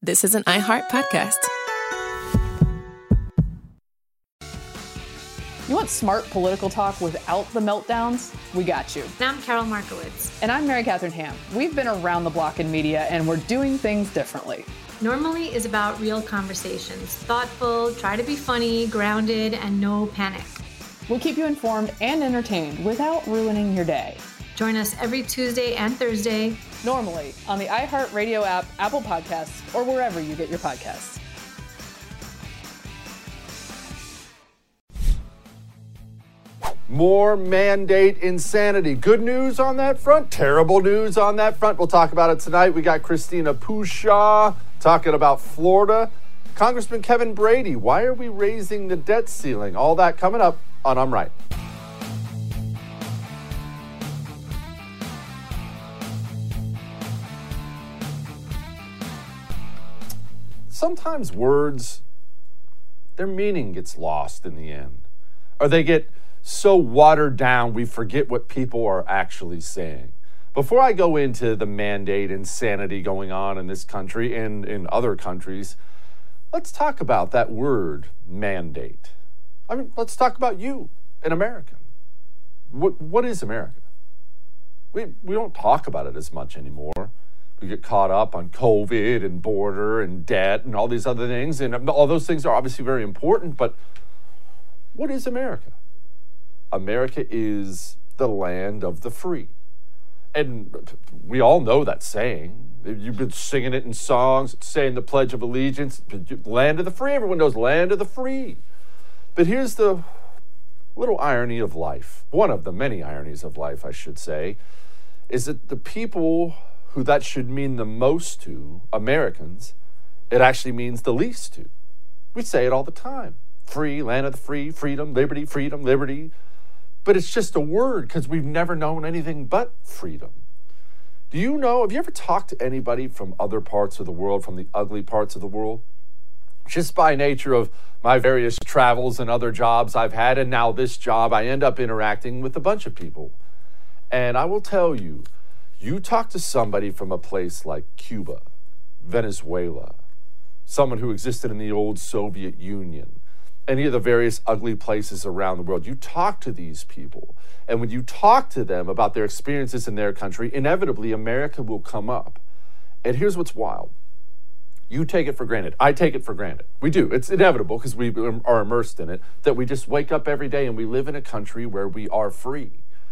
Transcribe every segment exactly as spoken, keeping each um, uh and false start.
This is an iHeart podcast. You want smart political talk without the meltdowns? We got you. And I'm Carol Markowitz. And I'm Mary Catherine Ham. We've been around the block in media, and we're doing things differently. Normally is about real conversations. Thoughtful, try to be funny, grounded, and no panic. We'll keep you informed and entertained without ruining your day. Join us every Tuesday and Thursday. Normally on the iHeartRadio app, Apple Podcasts, or wherever you get your podcasts. More mandate insanity. Good news on that front, terrible news on that front. We'll talk about it tonight. We got Christina Pushaw talking about Florida. Congressman Kevin Brady, why are we raising the debt ceiling? All that coming up on I'm Right. Sometimes words, their meaning gets lost in the end. Or they get so watered down we forget what people are actually saying. Before I go into the mandate insanity going on in this country and in other countries, let's talk about that word, mandate. I mean, let's talk about you, an American. What what is America? We we don't talk about it as much anymore. We get caught up on COVID and border and debt and all these other things, and all those things are obviously very important, but what is America? America is the land of the free. And we all know that saying. You've been singing it in songs, saying the Pledge of Allegiance, land of the free. Everyone knows land of the free. But here's the little irony of life. One of the many ironies of life, I should say, is that the people who that should mean the most to, Americans, it actually means the least to. We say it all the time. Free, land of the free, freedom, liberty, freedom, liberty. But it's just a word because we've never known anything but freedom. Do you know, have you ever talked to anybody from other parts of the world, from the ugly parts of the world? Just by nature of my various travels and other jobs I've had, and now this job, I end up interacting with a bunch of people. And I will tell you, you talk to somebody from a place like Cuba, Venezuela, someone who existed in the old Soviet Union, any of the various ugly places around the world. You talk to these people, and when you talk to them about their experiences in their country, inevitably America will come up. And here's what's wild. You take it for granted. I take it for granted. We do. It's inevitable because we are immersed in it, that we just wake up every day and we live in a country where we are free.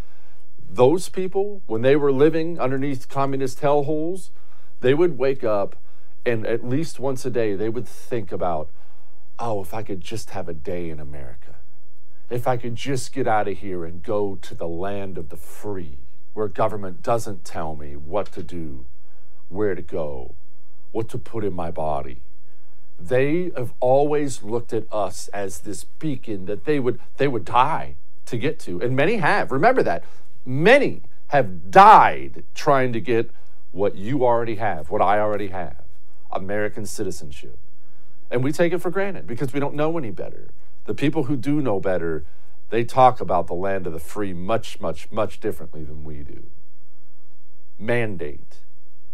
Those people, when they were living underneath communist hellholes, they would wake up and at least once a day they would think about, oh, if I could just have a day in America. If I could just get out of here and go to the land of the free, where government doesn't tell me what to do, where to go, what to put in my body. They have always looked at us as this beacon that they would they would die to get to. And many have. Remember that. Many have died trying to get what you already have, what I already have, American citizenship. And we take it for granted because we don't know any better. The people who do know better, they talk about the land of the free much, much, much differently than we do. Mandate.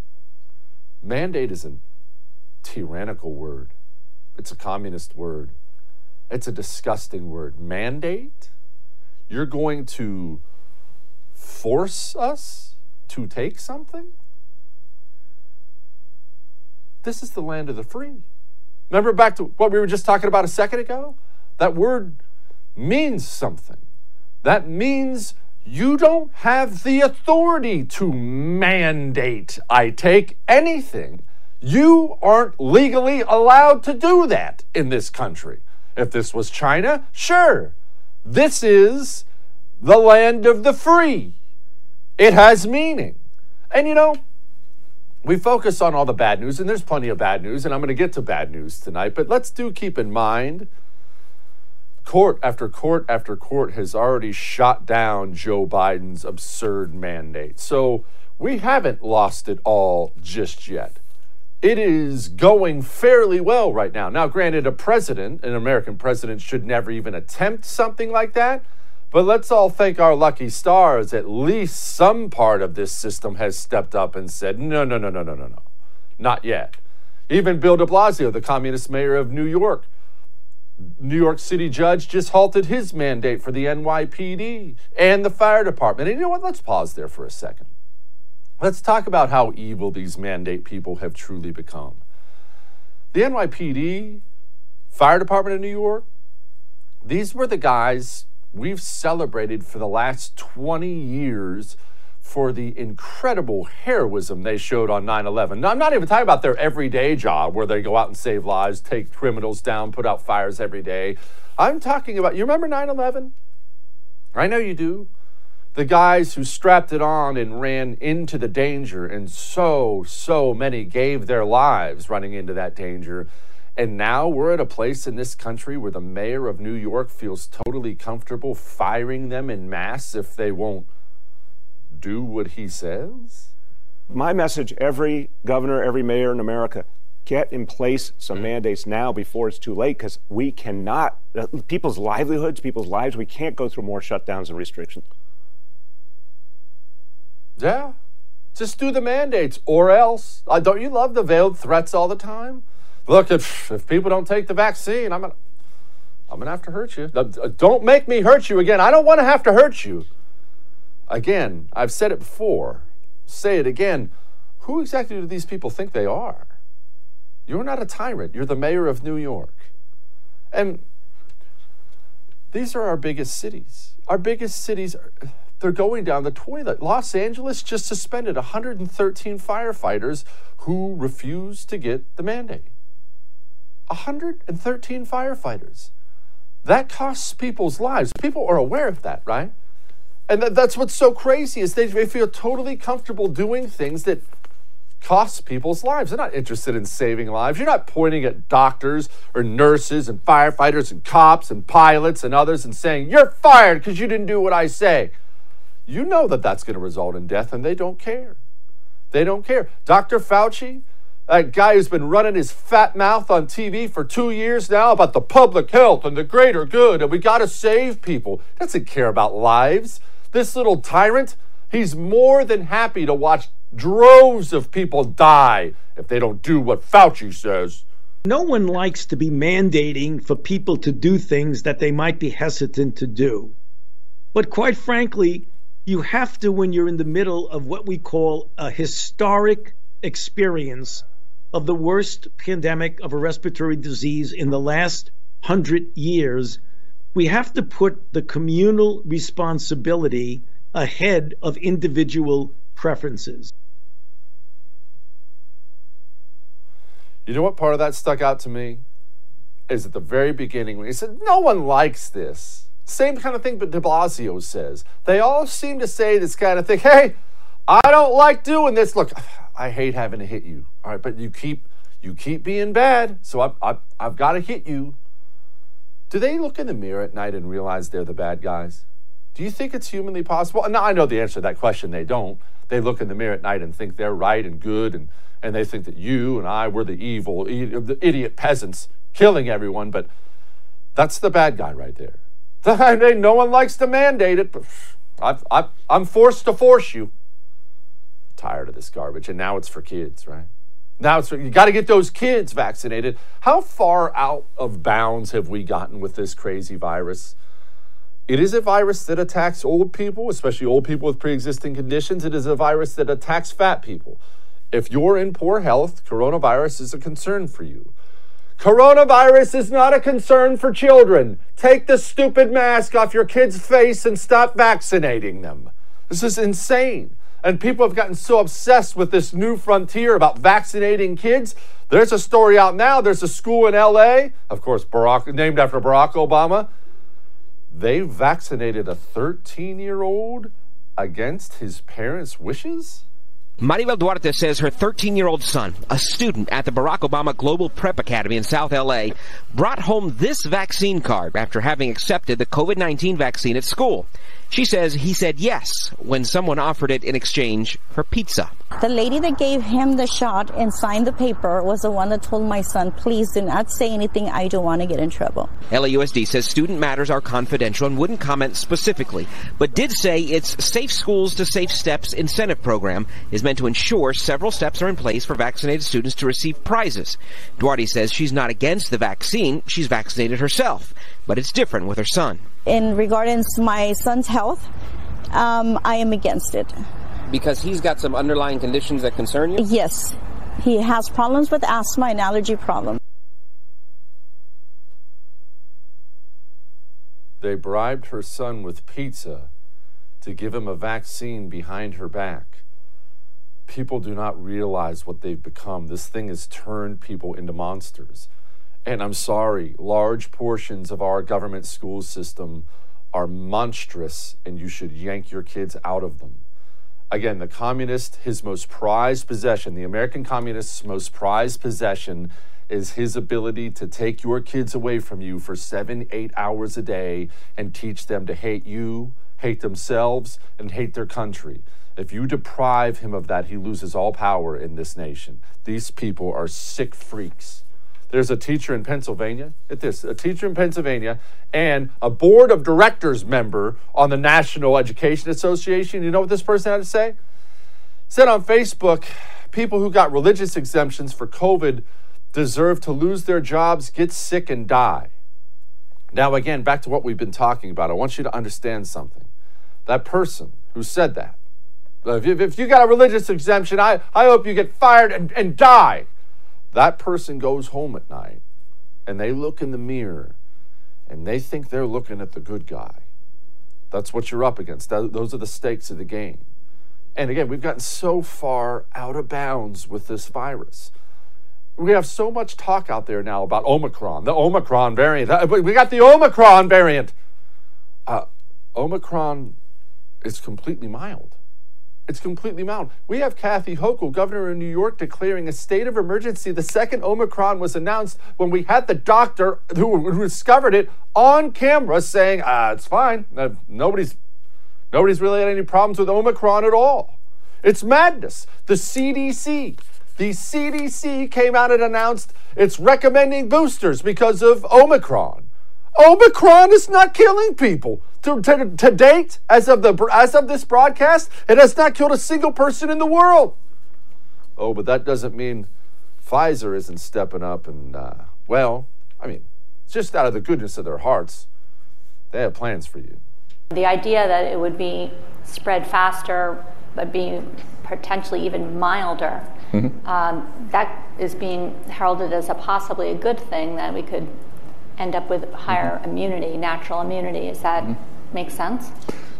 Mandate is a tyrannical word. It's a communist word. It's a disgusting word. Mandate? You're going to force us to take something? This is the land of the free. Remember back to what we were just talking about a second ago? That word means something. That means you don't have the authority to mandate I take anything. You aren't legally allowed to do that in this country. If this was China, sure. This is the land of the free. It has meaning. And you know, we focus on all the bad news, and there's plenty of bad news, and I'm going to get to bad news tonight, but let's do keep in mind, court after court after court has already shot down Joe Biden's absurd mandate. So we haven't lost it all just yet. It is going fairly well right now. Now, granted, a president, an American president, should never even attempt something like that. But let's all thank our lucky stars. At least some part of this system has stepped up and said, no, no, no, no, no, no, no. Not yet. Even Bill de Blasio, the communist mayor of New York, New York City judge just halted his mandate for the N Y P D and the fire department. And you know what? Let's pause there for a second. Let's talk about how evil these mandate people have truly become. The N Y P D, fire department in New York, these were the guys we've celebrated for the last twenty years for the incredible heroism they showed on nine eleven. Now, I'm not even talking about their everyday job where they go out and save lives, take criminals down, put out fires every day. I'm talking about, you remember nine eleven? I know you do. The guys who strapped it on and ran into the danger, and so, so many gave their lives running into that danger. And now we're at a place in this country where the mayor of New York feels totally comfortable firing them en masse if they won't do what he says? My message, every governor, every mayor in America, get in place some mandates now before it's too late, because we cannot, uh, people's livelihoods, people's lives, we can't go through more shutdowns and restrictions. Yeah, just do the mandates or else. Uh, don't you love the veiled threats all the time? Look, if, if people don't take the vaccine, I'm gonna, I'm gonna have to hurt you. Uh, don't make me hurt you again. I don't want to have to hurt you. Again, I've said it before, say it again. Who exactly do these people think they are? You're not a tyrant. You're the mayor of New York. And these are our biggest cities. Our biggest cities, they're going down the toilet. Los Angeles just suspended one hundred thirteen firefighters who refused to get the mandate. one hundred thirteen firefighters. That costs people's lives. People are aware of that, right? And th- that's what's so crazy is they, they feel totally comfortable doing things that cost people's lives. They're not interested in saving lives. You're not pointing at doctors or nurses and firefighters and cops and pilots and others and saying, you're fired because you didn't do what I say. You know that that's going to result in death, and they don't care. They don't care. Doctor Fauci, that guy who's been running his fat mouth on T V for two years now about the public health and the greater good, and we got to save people. Doesn't care about lives. This little tyrant, he's more than happy to watch droves of people die if they don't do what Fauci says. No one likes to be mandating for people to do things that they might be hesitant to do. But quite frankly, you have to when you're in the middle of what we call a historic experience of the worst pandemic of a respiratory disease in the last hundred years. We have to put the communal responsibility ahead of individual preferences. You know what part of that stuck out to me? Is at the very beginning when he said, no one likes this. Same kind of thing but de Blasio says. They all seem to say this kind of thing. Hey, I don't like doing this. Look, I hate having to hit you. All right, but you keep you keep being bad, so I've, I've, I've got to hit you. Do they look in the mirror at night and realize they're the bad guys? Do you think it's humanly possible? Now, I know the answer to that question. They don't. They look in the mirror at night and think they're right and good, and, and they think that you and I were the evil, the idiot peasants killing everyone, but that's the bad guy right there. No one likes to mandate it, but I've, I've, I'm forced to force you. Tired of this garbage, and now it's for kids, right? Now it's for, you got to get those kids vaccinated. How far out of bounds have we gotten with this crazy virus? It is a virus that attacks old people, especially old people with pre-existing conditions. It is a virus that attacks fat people. If you're in poor health, coronavirus is a concern for you. Coronavirus is not a concern for children. Take the stupid mask off your kid's face and stop vaccinating them. This is insane. And people have gotten so obsessed with this new frontier about vaccinating kids. There's a story out now. There's a school in L A, of course, Barack, named after Barack Obama. They vaccinated a thirteen-year-old against his parents' wishes? Maribel Duarte says her thirteen-year-old son, a student at the Barack Obama Global Prep Academy in South L A, brought home this vaccine card after having accepted the COVID nineteen vaccine at school. She says he said yes when someone offered it in exchange for pizza. The lady that gave him the shot and signed the paper was the one that told my son, please do not say anything. I don't want to get in trouble. L A U S D says student matters are confidential and wouldn't comment specifically, but did say its Safe Schools to Safe Steps incentive program is meant to ensure several steps are in place for vaccinated students to receive prizes. Duarte says she's not against the vaccine. She's vaccinated herself, but it's different with her son. In regards to my son's health, um, I am against it. Because he's got some underlying conditions that concern you? Yes. He has problems with asthma and allergy problems. They bribed her son with pizza to give him a vaccine behind her back. People do not realize what they've become. This thing has turned people into monsters. And I'm sorry, large portions of our government school system are monstrous, and you should yank your kids out of them. Again, the communist, his most prized possession, the American communist's most prized possession is his ability to take your kids away from you for seven, eight hours a day and teach them to hate you, hate themselves, and hate their country. If you deprive him of that, he loses all power in this nation. These people are sick freaks. There's a teacher in Pennsylvania, at this, a teacher in Pennsylvania and a board of directors member on the National Education Association. You know what this person had to say? Said on Facebook, people who got religious exemptions for COVID deserve to lose their jobs, get sick, and die. Now, again, back to what we've been talking about. I want you to understand something. That person who said that, if you, if you got a religious exemption, I, I hope you get fired and, and die. That person goes home at night and they look in the mirror and they think they're looking at the good guy. That's what you're up against. That, those are the stakes of the game. And again, we've gotten so far out of bounds with this virus. We have so much talk out there now about Omicron, the Omicron variant. We got the Omicron variant. Uh, Omicron is completely mild. It's completely mild. We have Kathy Hochul, governor of New York, declaring a state of emergency. The second Omicron was announced when we had the doctor who, who discovered it on camera saying, ah, it's fine. Uh, nobody's, nobody's really had any problems with Omicron at all. It's madness. The C D C, the C D C came out and announced it's recommending boosters because of Omicron. Omicron is not killing people. To, to, to date, as of the as of this broadcast, it has not killed a single person in the world. Oh, but that doesn't mean Pfizer isn't stepping up and, uh, well, I mean, it's just out of the goodness of their hearts. They have plans for you. The idea that it would be spread faster, but be potentially even milder, mm-hmm. um, that is being heralded as a possibly a good thing, that we could end up with higher mm-hmm. immunity, natural immunity. Does that mm-hmm. make sense?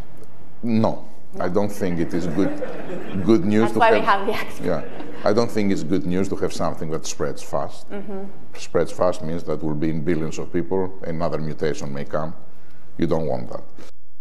No, no, I don't think it is good good news. That's to why have, we have the expert. Yeah, I don't think it's good news to have something that spreads fast. Mm-hmm. Spreads fast means that will be in billions of people, another mutation may come. You don't want that.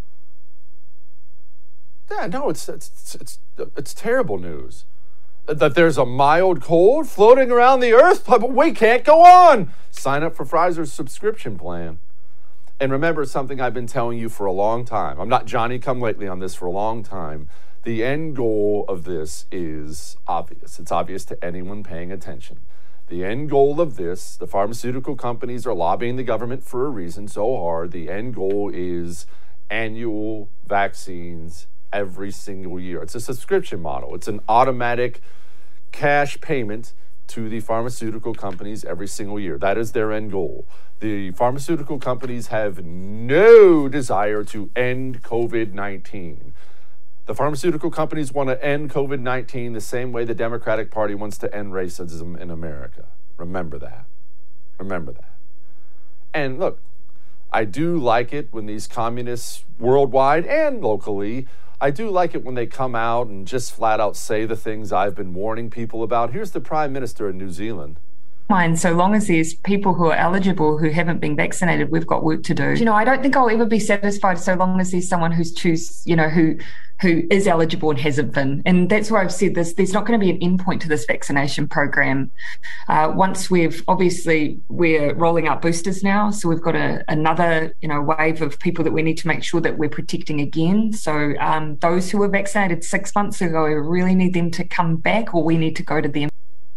Yeah, no, it's it's it's it's terrible news. That there's a mild cold floating around the earth, but we can't go on. Sign up for Pfizer's subscription plan. And remember something I've been telling you for a long time. I'm not Johnny come lately on this for a long time. The end goal of this is obvious. It's obvious to anyone paying attention. The end goal of this, the pharmaceutical companies are lobbying the government for a reason so hard. The end goal is annual vaccines every single year. It's a subscription model. It's an automatic cash payment to the pharmaceutical companies every single year. That is their end goal. The pharmaceutical companies have no desire to end COVID nineteen. The pharmaceutical companies want to end COVID nineteen the same way the Democratic Party wants to end racism in America. Remember that. Remember that. And look, I do like it when these communists worldwide and locally, I do like it when they come out and just flat out say the things I've been warning people about. Here's the Prime Minister of New Zealand. Mind, so long as there's people who are eligible who haven't been vaccinated, we've got work to do. You know, I don't think I'll ever be satisfied so long as there's someone who's choose, you know, who who is eligible and hasn't been. And that's why I've said this, there's not going to be an endpoint to this vaccination program. Uh, once we've, obviously, we're rolling out boosters now, so we've got a, another, you know, wave of people that we need to make sure that we're protecting again. So um, those who were vaccinated six months ago, we really need them to come back, or we need to go to them.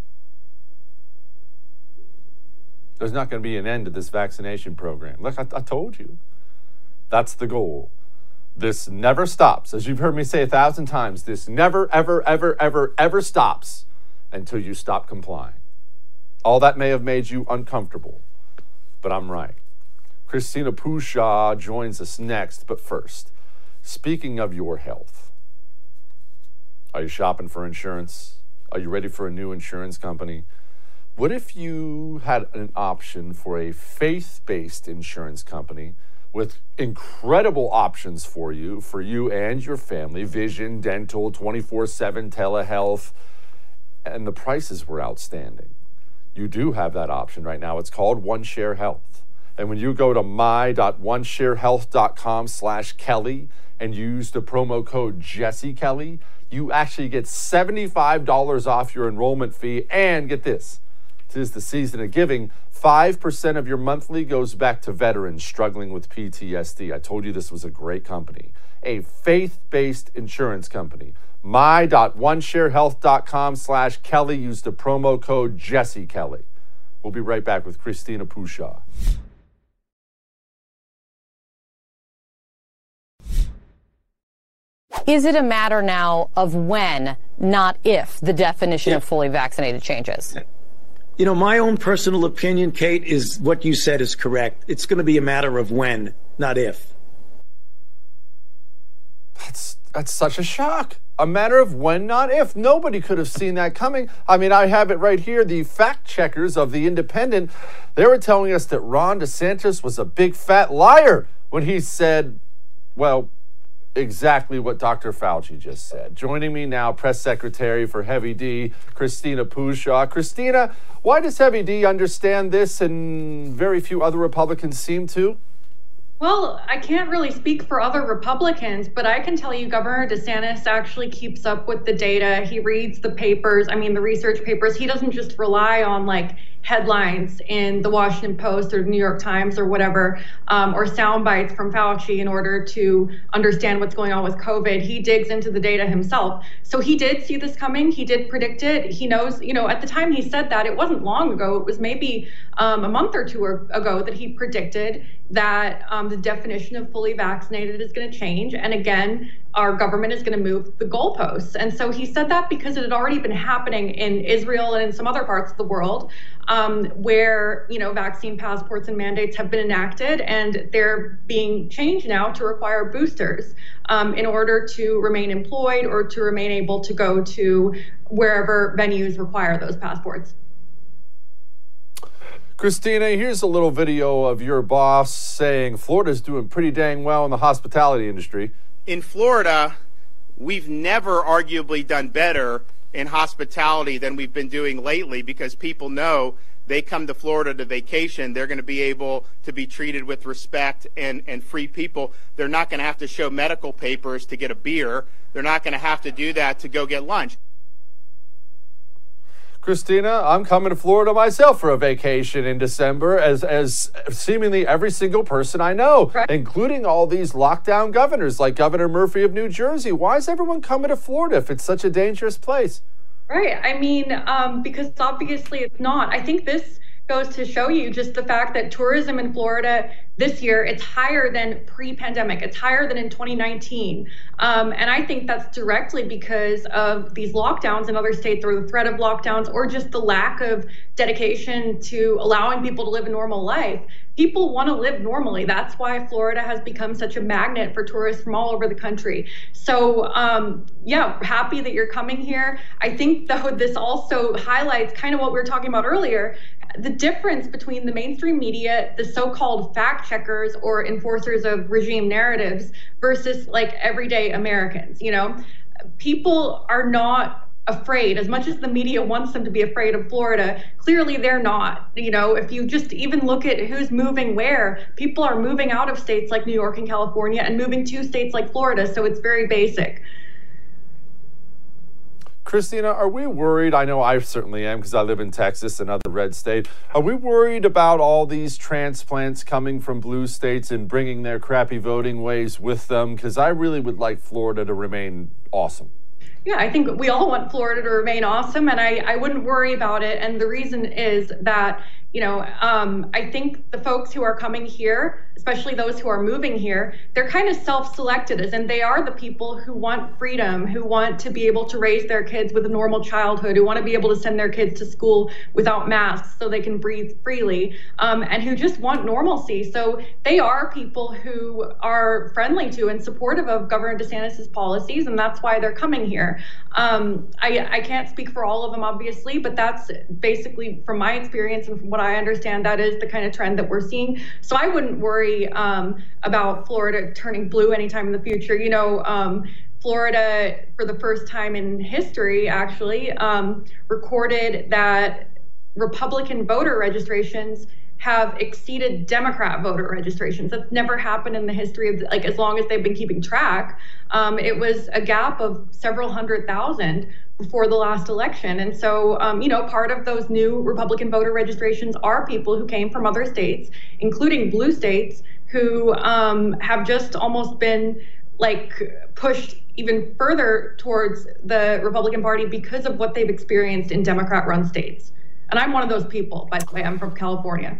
There's not going to be an end to this vaccination program. Look, I, I told you. That's the goal. This never stops. As you've heard me say a thousand times, this never, ever, ever, ever, ever stops until you stop complying. All that may have made you uncomfortable, but I'm right. Christina Pushaw joins us next, but first, speaking of your health, are you shopping for insurance? Are you ready for a new insurance company? What if you had an option for a faith-based insurance company with incredible options for you, for you and your family, vision, dental, twenty-four seven telehealth, and the prices were outstanding? You do have that option right now. It's called OneShare Health. And when you go to my dot one share health dot com slash Kelly and use the promo code Jesse Kelly, you actually get seventy-five dollars off your enrollment fee. And get this, 'tis the season of giving. five percent of your monthly goes back to veterans struggling with P T S D. I told you this was a great company, a faith-based insurance company. my dot one share health dot com slash Kelly. Use the promo code Jesse Kelly. We'll be right back with Christina Pushaw. Is it a matter now of when, not if, the definition yeah. of fully vaccinated changes? You know, my own personal opinion, Kate, is what you said is correct. It's going to be a matter of when, not if. That's that's such a shock. A matter of when, not if. Nobody could have seen that coming. I mean, I have it right here. The fact checkers of The Independent, they were telling us that Ron DeSantis was a big fat liar when he said, well, exactly what Doctor Fauci just said. Joining me now, Press Secretary for Heavy D, Christina Pushaw. Christina, why does Heavy D understand this and very few other Republicans seem to? Well, I can't really speak for other Republicans, but I can tell you Governor DeSantis actually keeps up with the data. He reads the papers, I mean, the research papers. He doesn't just rely on like headlines in the Washington Post or the New York Times or whatever, um, or sound bites from Fauci in order to understand what's going on with COVID. He digs into the data himself. So he did see this coming. He did predict it. He knows, you know, at the time he said that, it wasn't long ago. It was maybe um, a month or two ago that he predicted that um, the definition of fully vaccinated is going to change. And again, our government is going to move the goalposts. And so he said that because it had already been happening in Israel and in some other parts of the world um, where, you know, vaccine passports and mandates have been enacted, and they're being changed now to require boosters um, in order to remain employed or to remain able to go to wherever venues require those passports. Christina, here's a little video of your boss saying Florida's doing pretty dang well in the hospitality industry. In Florida, we've never arguably done better in hospitality than we've been doing lately, because people know they come to Florida to vacation, they're going to be able to be treated with respect and, and free people. They're not going to have to show medical papers to get a beer. They're not going to have to do that to go get lunch. Christina, I'm coming to Florida myself for a vacation in December, as as seemingly every single person I know, right, including all these lockdown governors like Governor Murphy of New Jersey. Why is everyone coming to Florida if it's such a dangerous place? Right. I mean, um, because obviously it's not. I think this goes to show you just the fact that tourism in Florida this year, it's higher than pre-pandemic. It's higher than in twenty nineteen. Um, and I think that's directly because of these lockdowns in other states, or the threat of lockdowns, or just the lack of dedication to allowing people to live a normal life. People want to live normally. That's why Florida has become such a magnet for tourists from all over the country. So um, yeah, happy that you're coming here. I think though this also highlights kind of what we were talking about earlier, the difference between the mainstream media, the so-called fact checkers or enforcers of regime narratives, versus like everyday Americans. You know, people are not afraid. As much as the media wants them to be afraid of Florida, clearly they're not. You know, if you just even look at who's moving where, people are moving out of states like New York and California and moving to states like Florida, so it's very basic. Christina, are we worried? I know I certainly am because I live in Texas, another red state. Are we worried about all these transplants coming from blue states and bringing their crappy voting ways with them? Because I really would like Florida to remain awesome. Yeah, I think we all want Florida to remain awesome, and I, I wouldn't worry about it. And the reason is that, you know, um, I think the folks who are coming here, especially those who are moving here, they're kind of self-selected, as in they are the people who want freedom, who want to be able to raise their kids with a normal childhood, who want to be able to send their kids to school without masks so they can breathe freely, um, and who just want normalcy. So they are people who are friendly to and supportive of Governor DeSantis's policies, and that's why they're coming here. Um, I, I can't speak for all of them, obviously, but that's basically, from my experience and from what I understand, that is the kind of trend that we're seeing. So I wouldn't worry um, about Florida turning blue anytime in the future. You know, um, Florida, for the first time in history, actually, um, recorded that Republican voter registrations have exceeded Democrat voter registrations. That's never happened in the history of, like, as long as they've been keeping track. Um, it was a gap of several hundred thousand before the last election. And so, um, you know, part of those new Republican voter registrations are people who came from other states, including blue states, who um, have just almost been like pushed even further towards the Republican Party because of what they've experienced in Democrat-run states. And I'm one of those people, by the way. I'm from California.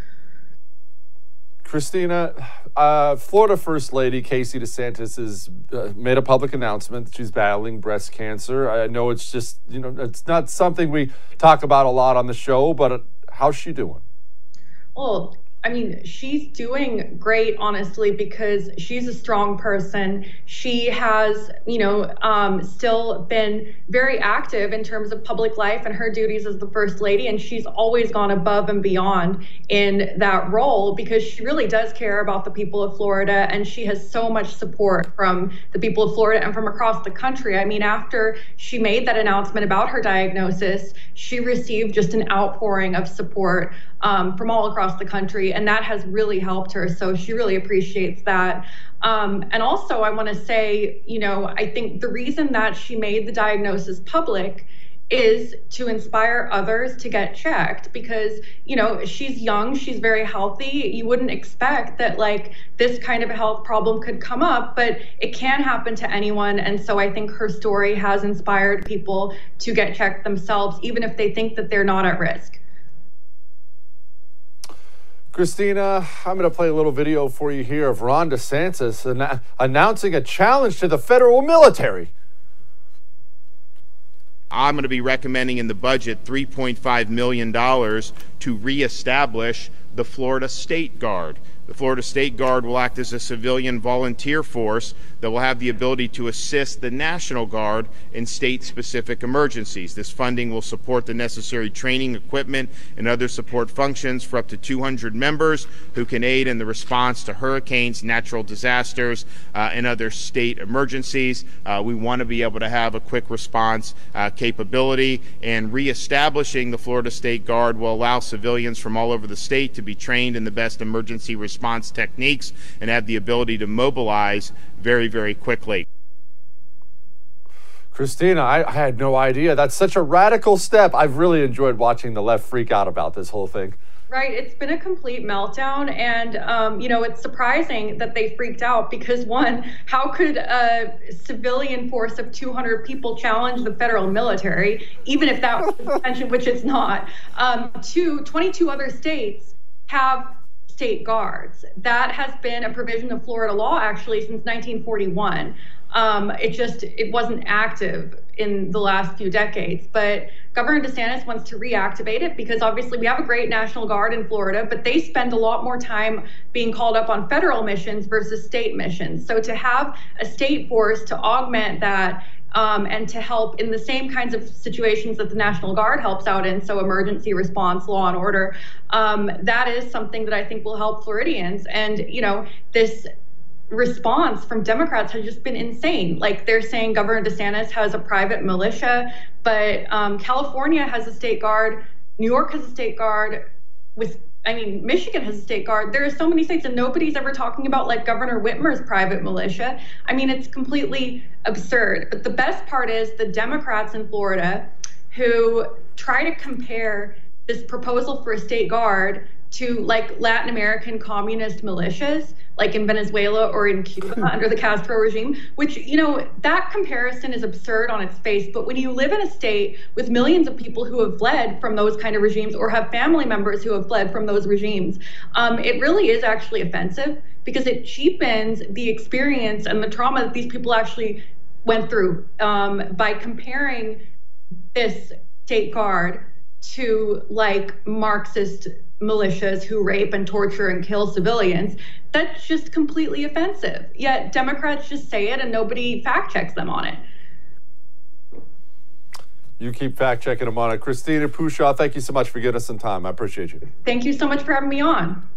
Christina, uh, Florida First Lady Casey DeSantis has uh, made a public announcement that she's battling breast cancer. I know it's just, you know, it's not something we talk about a lot on the show, but uh, how's she doing? Well, I mean, she's doing great, honestly, because she's a strong person. She has, you know, um, still been very active in terms of public life and her duties as the First Lady, and she's always gone above and beyond in that role because she really does care about the people of Florida, and she has so much support from the people of Florida and from across the country. I mean, after she made that announcement about her diagnosis, she received just an outpouring of support um, from all across the country, and that has really helped her. So she really appreciates that. Um, and also, I want to say, you know, I think the reason that she made the diagnosis public is to inspire others to get checked because, you know, she's young, she's very healthy. You wouldn't expect that, like, this kind of a health problem could come up, but it can happen to anyone. And so I think her story has inspired people to get checked themselves, even if they think that they're not at risk. Christina, I'm going to play a little video for you here of Ron DeSantis an- announcing a challenge to the federal military. I'm going to be recommending in the budget three point five million dollars to reestablish the Florida State Guard. The Florida State Guard will act as a civilian volunteer force that will have the ability to assist the National Guard in state-specific emergencies. This funding will support the necessary training, equipment, and other support functions for up to two hundred members who can aid in the response to hurricanes, natural disasters, uh, and other state emergencies. Uh, we want to be able to have a quick response uh, capability, and reestablishing the Florida State Guard will allow civilians from all over the state to be trained in the best emergency response response techniques and have the ability to mobilize very, very quickly. Christina, I, I had no idea. That's such a radical step. I've really enjoyed watching the left freak out about this whole thing. Right. It's been a complete meltdown. And, um, you know, it's surprising that they freaked out because, one, how could a civilian force of two hundred people challenge the federal military, even if that was the intention, which it's not? Um, two, twenty-two other states have state guards. That has been a provision of Florida law actually since nineteen forty-one. Um, it just, it wasn't active in the last few decades, but Governor DeSantis wants to reactivate it because obviously we have a great National Guard in Florida, but they spend a lot more time being called up on federal missions versus state missions. So to have a state force to augment that Um, and to help in the same kinds of situations that the National Guard helps out in, so emergency response, law and order, um, that is something that I think will help Floridians. And, you know, this response from Democrats has just been insane. Like, they're saying Governor DeSantis has a private militia, but um, California has a state guard, New York has a state guard, with I mean, Michigan has a state guard. There are so many states, and nobody's ever talking about like Governor Whitmer's private militia. I mean, it's completely absurd. But the best part is the Democrats in Florida who try to compare this proposal for a state guard to like Latin American communist militias, like in Venezuela or in Cuba under the Castro regime, which, you know, that comparison is absurd on its face. But when you live in a state with millions of people who have fled from those kind of regimes or have family members who have fled from those regimes, um, it really is actually offensive because it cheapens the experience and the trauma that these people actually went through um, by comparing this state guard to like Marxist militias who rape and torture and kill civilians. That's just completely offensive. Yet Democrats just say it and nobody fact checks them on it. You keep fact checking them on it. Christina Pushaw, thank you so much for giving us some time. I appreciate you. Thank you so much for having me on.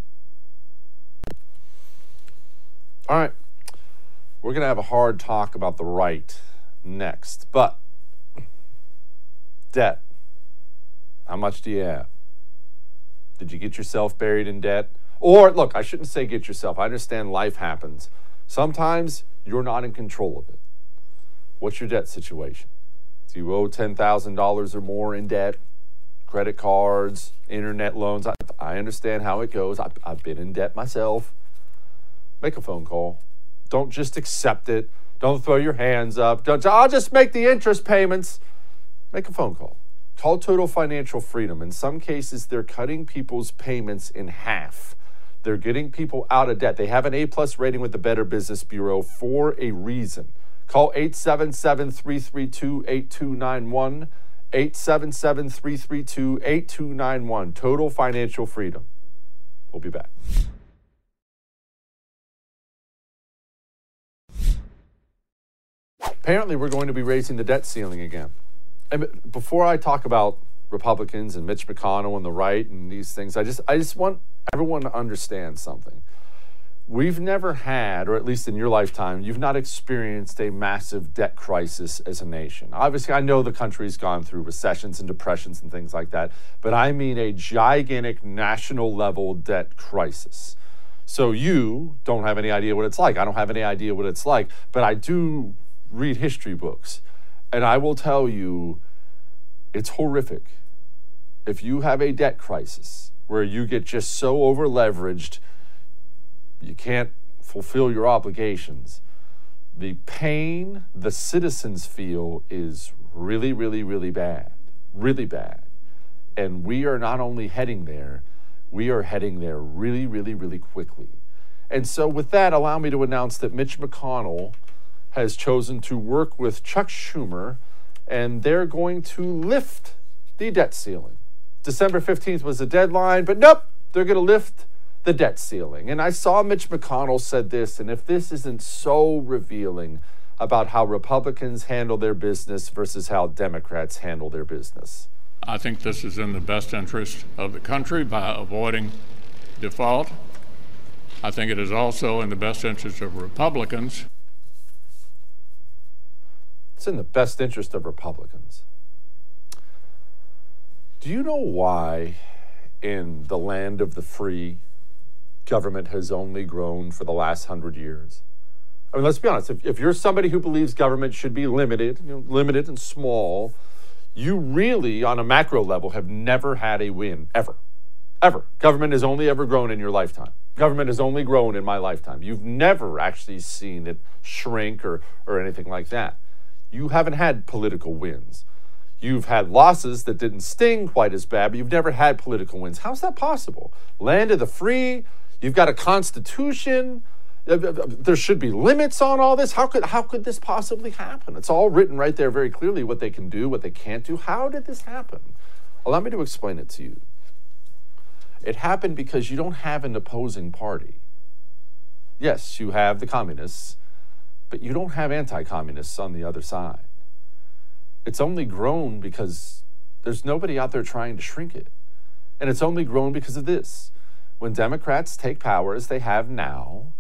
All right. We're going to have a hard talk about the right next, but debt. How much do you have? Did you get yourself buried in debt? Or, look, I shouldn't say get yourself. I understand life happens. Sometimes you're not in control of it. What's your debt situation? Do you owe ten thousand dollars or more in debt? Credit cards, internet loans? I, I understand how it goes. I, I've been in debt myself. Make a phone call. Don't just accept it. Don't throw your hands up. Don't, I'll just make the interest payments. Make a phone call. Call Total Financial Freedom. In some cases, they're cutting people's payments in half. They're getting people out of debt. They have an A-plus rating with the Better Business Bureau for a reason. Call eight seven seven, three three two, eight two nine one, eight seven seven, three three two, eight two nine one. Total Financial Freedom. We'll be back. Apparently, we're going to be raising the debt ceiling again. And before I talk about Republicans and Mitch McConnell and the right and these things, I just I just want everyone to understand something. We've never had, or at least in your lifetime, you've not experienced a massive debt crisis as a nation. Obviously, I know the country's gone through recessions and depressions and things like that, but I mean a gigantic national level debt crisis. So you don't have any idea what it's like. I don't have any idea what it's like, but I do read history books. And I will tell you, it's horrific. If you have a debt crisis where you get just so over leveraged, you can't fulfill your obligations, the pain the citizens feel is really, really, really bad, really bad. And we are not only heading there, we are heading there really, really, really quickly. And so with that, allow me to announce that Mitch McConnell has chosen to work with Chuck Schumer, and they're going to lift the debt ceiling. December fifteenth was the deadline, but nope, they're going to lift the debt ceiling. And I saw Mitch McConnell said this, and if this isn't so revealing about how Republicans handle their business versus how Democrats handle their business. I think this is in the best interest of the country by avoiding default. I think it is also in the best interest of Republicans. It's in the best interest of Republicans. Do you know why in the land of the free, government has only grown for the last hundred years? I mean, let's be honest. If, if you're somebody who believes government should be limited, you know, limited and small, you really, on a macro level, have never had a win, ever. Ever. Government has only ever grown in your lifetime. Government has only grown in my lifetime. You've never actually seen it shrink or, or anything like that. You haven't had political wins. You've had losses that didn't sting quite as bad, but you've never had political wins. How's that possible? Land of the free, you've got a constitution, there should be limits on all this. How could, how could this possibly happen? It's all written right there very clearly what they can do, what they can't do. How did this happen? Allow me to explain it to you. It happened because you don't have an opposing party. Yes, you have the communists, but you don't have anti-communists on the other side. It's only grown because there's nobody out there trying to shrink it. And it's only grown because of this. When Democrats take power, as they have now,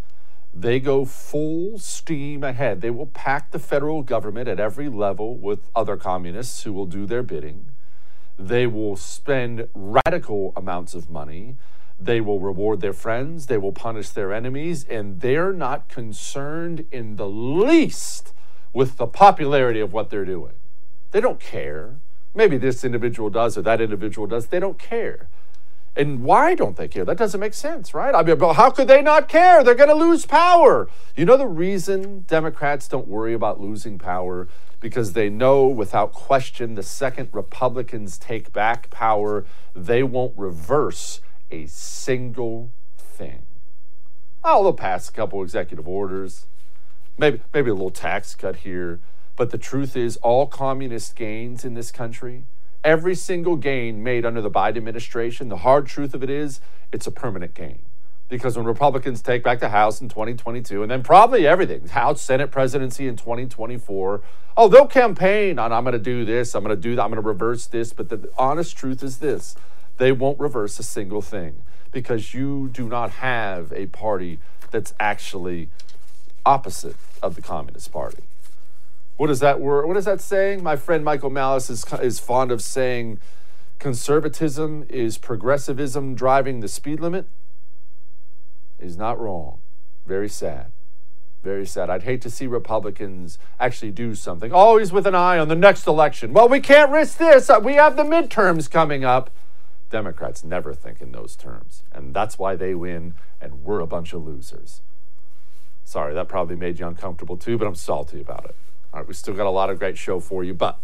They go full steam ahead. They will pack the federal government at every level with other communists who will do their bidding. They will spend radical amounts of money. They will reward their friends. They will punish their enemies. And they're not concerned in the least with the popularity of what they're doing. They don't care. Maybe this individual does or that individual does. They don't care. And why don't they care? That doesn't make sense, right? I mean, how could they not care? They're going to lose power. You know the reason Democrats don't worry about losing power? Because they know without question the second Republicans take back power, they won't reverse a single thing. Oh, they'll pass a couple executive orders, maybe, maybe a little tax cut here. But the truth is, all communist gains in this country, every single gain made under the Biden administration, the hard truth of it is, it's a permanent gain. Because when Republicans take back the House in twenty twenty-two, and then probably everything, House, Senate, presidency in twenty twenty-four, oh, they'll campaign on, I'm going to do this, I'm going to do that, I'm going to reverse this. But the honest truth is this, they won't reverse a single thing because you do not have a party that's actually opposite of the Communist Party. What is that word? What is that saying? My friend Michael Malice is, is fond of saying conservatism is progressivism driving the speed limit. He's not wrong. Very sad. Very sad. I'd hate to see Republicans actually do something, always with an eye on the next election. Well, we can't risk this. We have the midterms coming up. Democrats never think in those terms. And that's why they win, and we're a bunch of losers. Sorry, that probably made you uncomfortable too, but I'm salty about it. All right, we still got a lot of great show for you, but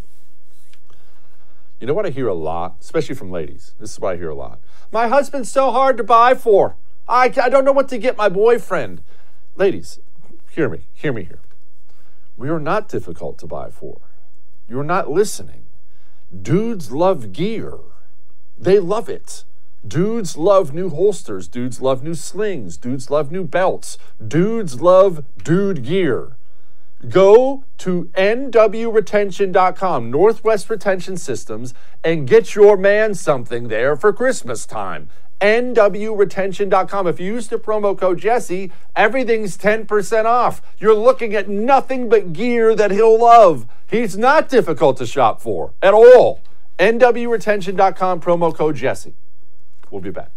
you know what I hear a lot, especially from ladies? This is what I hear a lot. My husband's so hard to buy for. I, I don't know what to get my boyfriend. Ladies, hear me, hear me here. We are not difficult to buy for. You're not listening. Dudes love gear. They love it. Dudes love new holsters. Dudes love new slings. Dudes love new belts. Dudes love dude gear. Go to N W retention dot com, Northwest Retention Systems, and get your man something there for Christmas time. N W retention dot com. If you use the promo code Jesse, everything's ten percent off. You're looking at nothing but gear that he'll love. He's not difficult to shop for at all. N W retention dot com, promo code Jesse. We'll be back.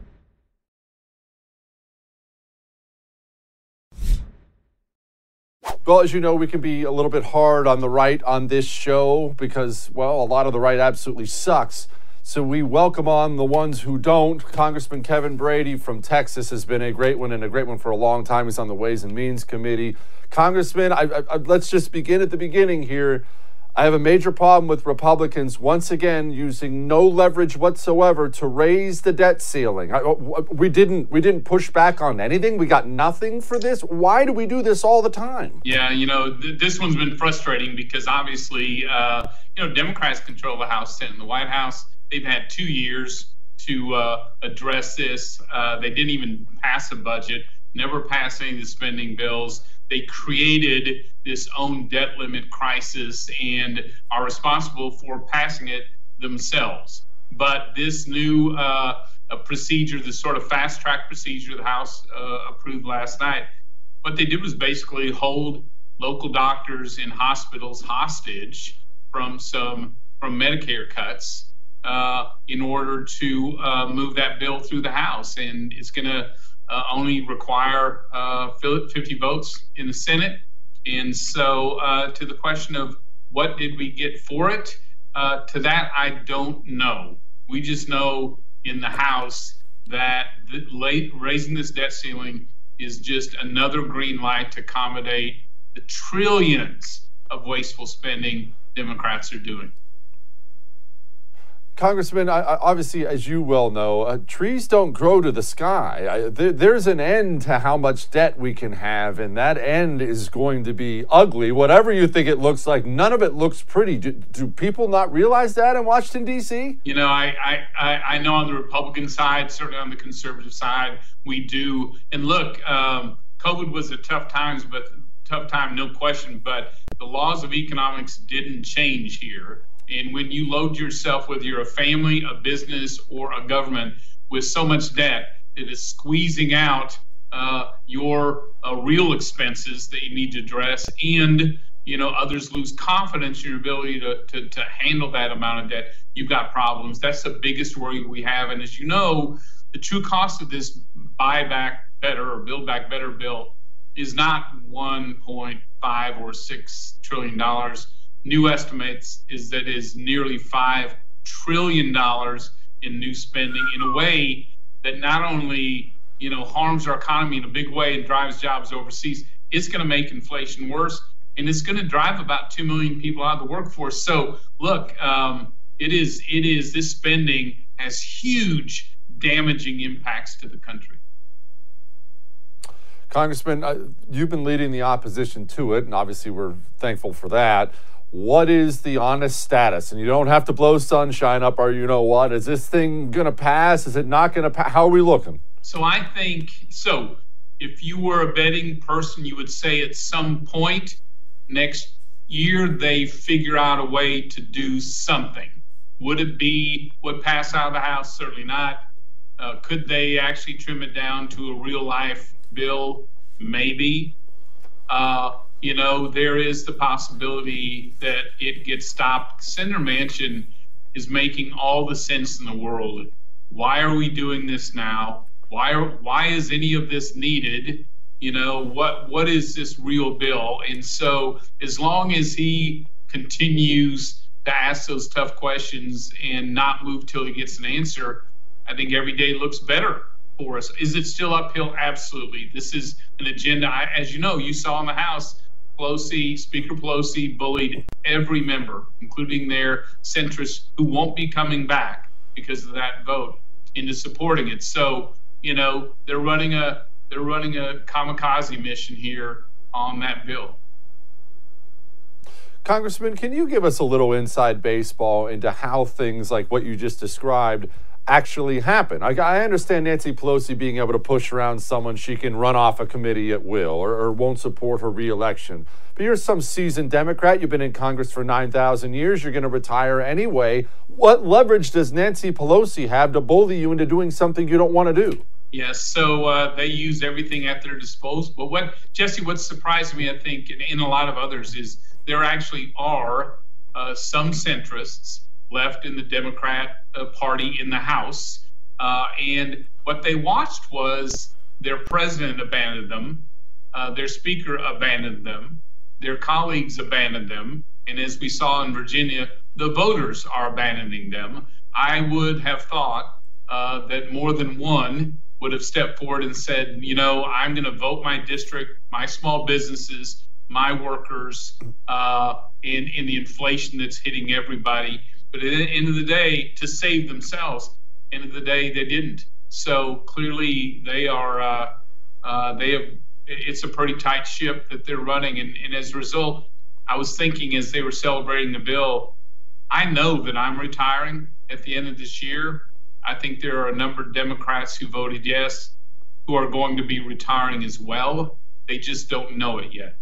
Well, as you know, we can be a little bit hard on the right on this show because, well, a lot of the right absolutely sucks. So we welcome on the ones who don't. Congressman Kevin Brady from Texas has been a great one and a great one for a long time. He's on the Ways and Means Committee. Congressman, I, I, let's just begin at the beginning here. I have a major problem with Republicans once again using no leverage whatsoever to raise the debt ceiling. I, we didn't we didn't push back on anything. We got nothing for this. Why do we do this all the time? Yeah, you know, th- this one's been frustrating because obviously, uh, you know, Democrats control the House, Senate, and the White House. They've had two years to uh, address this. Uh, they didn't even pass a budget, never passed any of the spending bills. They created this own debt limit crisis and are responsible for passing it themselves. But this new uh, a procedure, this sort of fast track procedure the House uh, approved last night, what they did was basically hold local doctors and hospitals hostage from some from Medicare cuts uh, in order to uh, move that bill through the House. And it's going to Uh, only require uh, fifty votes in the Senate. And so uh, to the question of what did we get for it, uh, to that I don't know. We just know in the House that the late, raising this debt ceiling is just another green light to accommodate the trillions of wasteful spending Democrats are doing. Congressman, I, I, obviously, as you well know, uh, trees don't grow to the sky. I, there, there's an end to how much debt we can have, and that end is going to be ugly. Whatever you think it looks like, none of it looks pretty. Do, do people not realize that in Washington, D C? You know, I, I, I know on the Republican side, certainly on the conservative side, we do. And look, um, COVID was a tough times, but tough time, no question. But the laws of economics didn't change here. And when you load yourself, whether you're a family, a business, or a government, with so much debt that is squeezing out uh, your uh, real expenses that you need to address, and you know, others lose confidence in your ability to, to, to handle that amount of debt, you've got problems. That's the biggest worry we have. And as you know, the true cost of this Buy Back Better or Build Back Better bill is not one point five or six trillion dollars. New estimates is that is nearly five trillion dollars in new spending in a way that not only, you know, harms our economy in a big way and drives jobs overseas, it's going to make inflation worse, and it's going to drive about two million people out of the workforce. So look, um, it is it is this spending has huge damaging impacts to the country. Congressman, uh, you've been leading the opposition to it, and obviously we're thankful for that. What is the honest status? And you don't have to blow sunshine up or you know what. Is this thing going to pass? Is it not going to pass? How are we looking? So I think, so if you were a betting person, you would say at some point next year they figure out a way to do something. Would it be what passed out of the House? Certainly not. Uh, could they actually trim it down to a real life bill? Maybe. Uh, you know, there is the possibility that it gets stopped. Senator Manchin is making all the sense in the world. Why are we doing this now? Why are, why is any of this needed? You know, what what is this real bill? And so as long as he continues to ask those tough questions and not move till he gets an answer, I think every day looks better for us. Is it still uphill? Absolutely. This is an agenda. I, as you know, you saw in the House, Pelosi, Speaker Pelosi bullied every member, including their centrists who won't be coming back because of that vote, into supporting it. So, you know, they're running a they're running a kamikaze mission here on that bill. Congressman, can you give us a little inside baseball into how things like what you just described actually happen? I, I understand Nancy Pelosi being able to push around someone she can run off a committee at will or, or won't support her reelection. But you're some seasoned Democrat. You've been in Congress for nine thousand years. You're going to retire anyway. What leverage does Nancy Pelosi have to bully you into doing something you don't want to do? Yes, so uh, they use everything at their disposal. But what, Jesse, what surprised me, I think, and, and a lot of others, is there actually are uh, some centrists left in the Democrat uh, Party in the House. Uh, and what they watched was their president abandoned them, uh, their speaker abandoned them, their colleagues abandoned them, and as we saw in Virginia, the voters are abandoning them. I would have thought uh, that more than one would have stepped forward and said, you know, I'm going to vote my district, my small businesses, my workers, uh, in, in the inflation that's hitting everybody. But at the end of the day, to save themselves, end of the day, they didn't. So clearly they are, uh, uh, they have, it's a pretty tight ship that they're running. And, and as a result, I was thinking as they were celebrating the bill, I know that I'm retiring at the end of this year. I think there are a number of Democrats who voted yes, who are going to be retiring as well. They just don't know it yet.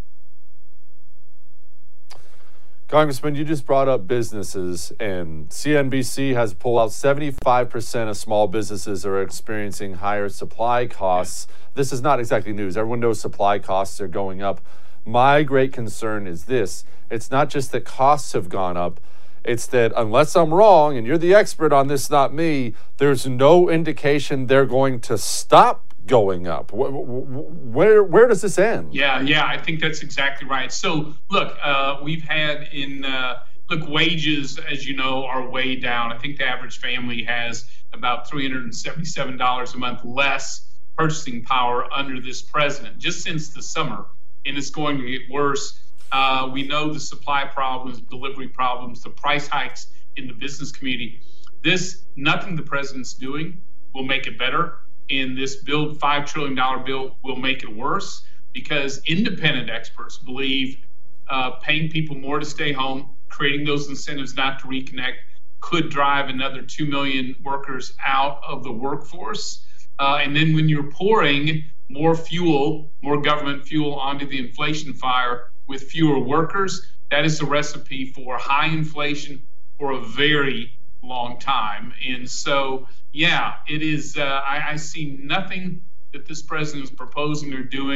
Congressman, you just brought up businesses, and C N B C has pulled out seventy-five percent of small businesses are experiencing higher supply costs. Yeah. This is not exactly news. Everyone knows supply costs are going up. My great concern is this. It's not just that costs have gone up. It's that unless I'm wrong, and you're the expert on this, not me, there's no indication they're going to stop going up. Where where does this end? Yeah, yeah, I think that's exactly right. So look, uh, we've had in uh, look wages, as you know, are way down. I think the average family has about three hundred seventy-seven dollars a month less purchasing power under this president, just since the summer, and it's going to get worse. Uh, we know the supply problems, delivery problems, the price hikes in the business community. This, nothing the president's doing will make it better. And this bill, five trillion dollars bill, will make it worse because independent experts believe uh, paying people more to stay home, creating those incentives not to reconnect, could drive another two million workers out of the workforce. Uh, and then when you're pouring more fuel, more government fuel onto the inflation fire with fewer workers, that is a recipe for high inflation for a very long time. And so, yeah, it is. Uh, I, I see nothing that this president is proposing or doing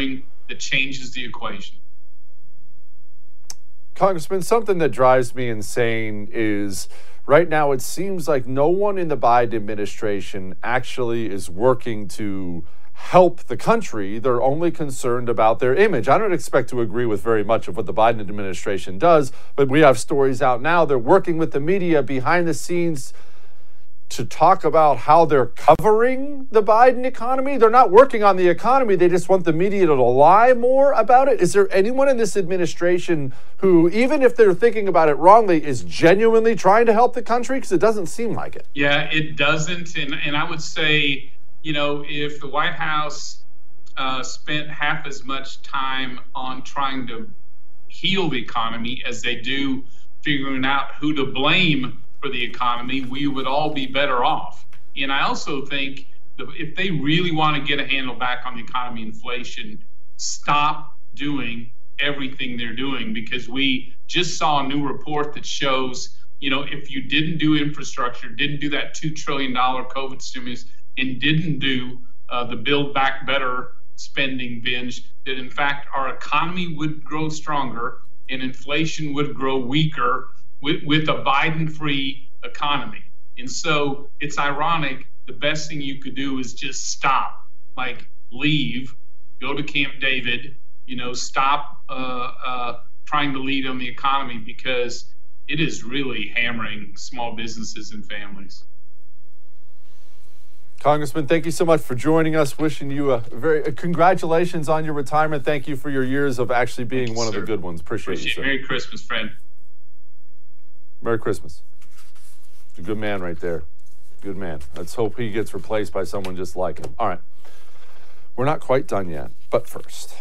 that changes the equation. Congressman, something that drives me insane is right now it seems like no one in the Biden administration actually is working to help the country. They're only concerned about their image. I don't expect to agree with very much of what the Biden administration does, but we have stories out now. They're working with the media behind the scenes to talk about how they're covering the Biden economy. They're not working on the economy. They just want the media to lie more about it. Is there anyone in this administration who, even if they're thinking about it wrongly, is genuinely trying to help the country? Because it doesn't seem like it. Yeah, it doesn't. And, and I would say, you know, if the White House uh, spent half as much time on trying to heal the economy as they do figuring out who to blame for the economy, we would all be better off. And I also think that if they really want to get a handle back on the economy, inflation, stop doing everything they're doing, because we just saw a new report that shows, you know, if you didn't do infrastructure, didn't do that two trillion dollars COVID stimulus, and didn't do uh, the Build Back Better spending binge, that in fact our economy would grow stronger and inflation would grow weaker with, with a Biden-free economy. And so it's ironic, the best thing you could do is just stop, like leave, go to Camp David, you know, stop uh, uh, trying to lead on the economy, because it is really hammering small businesses and families. Congressman, thank you so much for joining us. Wishing you a very uh, congratulations on your retirement. Thank you for your years of actually being you, one sir. of the good ones. Appreciate, Appreciate you, sir. Merry Christmas, friend. Merry Christmas. A good man right there. Good man. Let's hope he gets replaced by someone just like him. All right. We're not quite done yet, but first,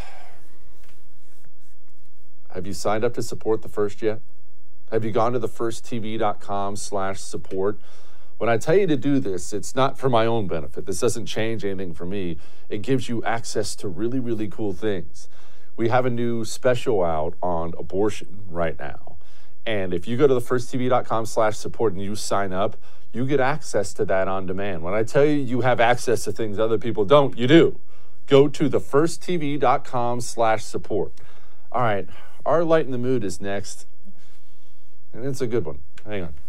have you signed up to support The First yet? Have you gone to the first t v dot com slash support? When I tell you to do this, it's not for my own benefit. This doesn't change anything for me. It gives you access to really, really cool things. We have a new special out on abortion right now. And if you go to the first t v dot com slash support and you sign up, you get access to that on demand. When I tell you you have access to things other people don't, you do. Go to the first t v dot com slash support. All right, our Light in the Mood is next. And it's a good one. Hang on.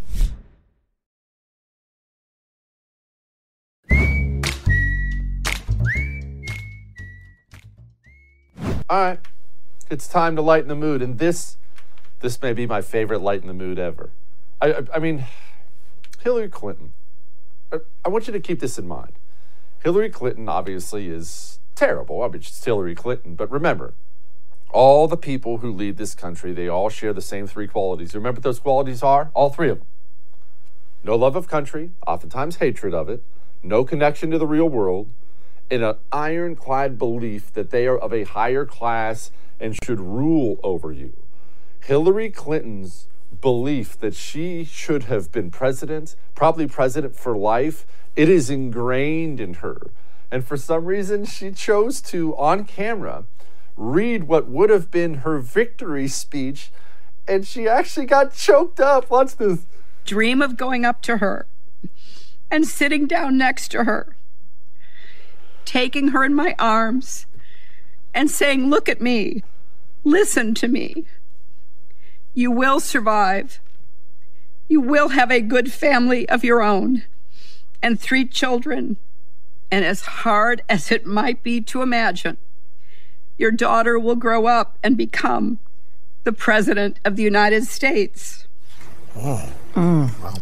All right, it's time to lighten the mood, and this, this may be my favorite lighten the mood ever. I, I, I mean, Hillary Clinton. I, I want you to keep this in mind. Hillary Clinton obviously is terrible. I mean, she's Hillary Clinton, but remember, all the people who lead this country, they all share the same three qualities. Remember what those qualities are? All three of them. No love of country, oftentimes hatred of it, no connection to the real world, in an ironclad belief that they are of a higher class and should rule over you. Hillary Clinton's belief that she should have been president, probably president for life, it is ingrained in her. And for some reason, she chose to, on camera, read what would have been her victory speech, and she actually got choked up. Watch this. Dream of going up to her and sitting down next to her, taking her in my arms and saying, "Look at me, listen to me. You will survive. You will have a good family of your own and three children. And as hard as it might be to imagine, your daughter will grow up and become the President of the United States." Oh. Mm. Wow.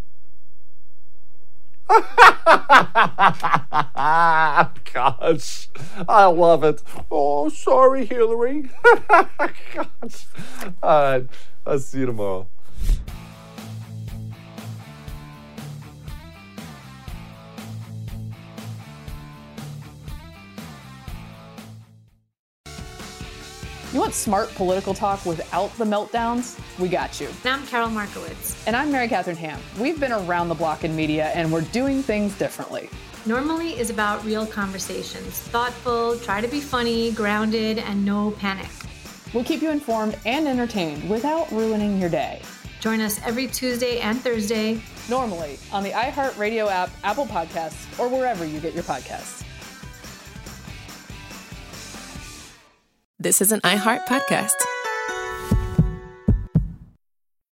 Gosh, I love it. Oh, sorry, Hillary. Gosh. All right, I'll see you tomorrow. You want smart political talk without the meltdowns? We got you. I'm Carol Markowitz. And I'm Mary Catherine Ham. We've been around the block in media, and we're doing things differently. Normally is about real conversations. Thoughtful, try to be funny, grounded, and no panic. We'll keep you informed and entertained without ruining your day. Join us every Tuesday and Thursday. Normally on the iHeartRadio app, Apple Podcasts, or wherever you get your podcasts. This is an iHeart podcast.